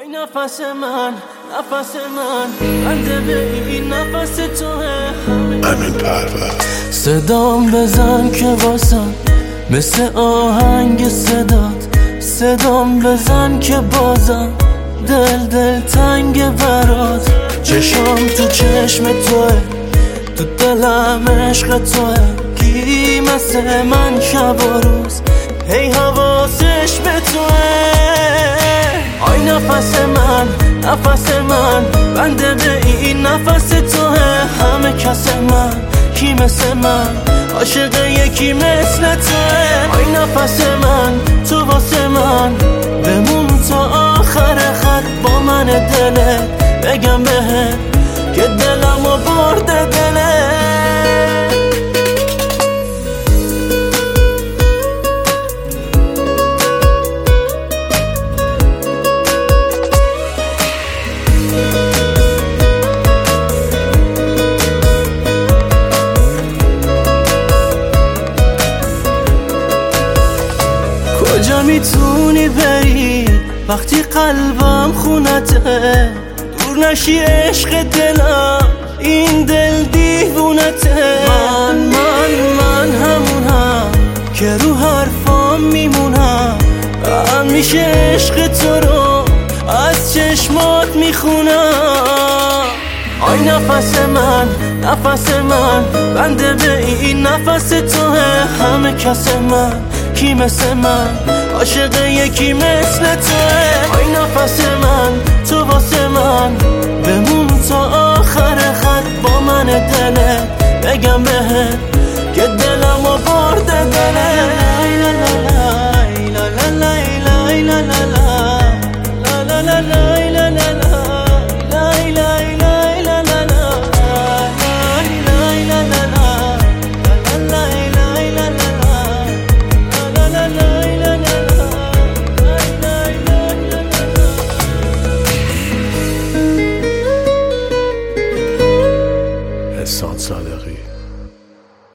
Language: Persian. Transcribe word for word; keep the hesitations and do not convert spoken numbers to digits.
آی نفس من نفس من بنده به این نفس توه. امین پرور صدام بزن که واسم مثل آهنگ صدات، صدام بزن که بازم دل دل تنگ برات. چشام تو چشم توه، تو دلم عشق توه. کی مثل من شب و روز هی حواسش به توه. آی نفس من نفس من بنده به این نفس توه. همه کس من کی مثل من عاشق یکی مثل توه. آی نفس من تو واسه من بمون تا آخر خط با من دلت بگم بهت که دلمو برده دلت. کجا میتونی بری وقتی قلبم خونته؟ دور نشی عشق دلم این دل دیوونته. من من من همونم که رو حرفام میمونم. همیشه عشق تو رو از چشمات میخونم. آی نفس من نفس من بنده به این نفس توه. همه کس من کی مثل من عاشق یکی مثل توه. آی نفس من تو واسه من بمون تا آخر خط با من دلت بگم بهت که دلمو برده دلت. احسان صادقی.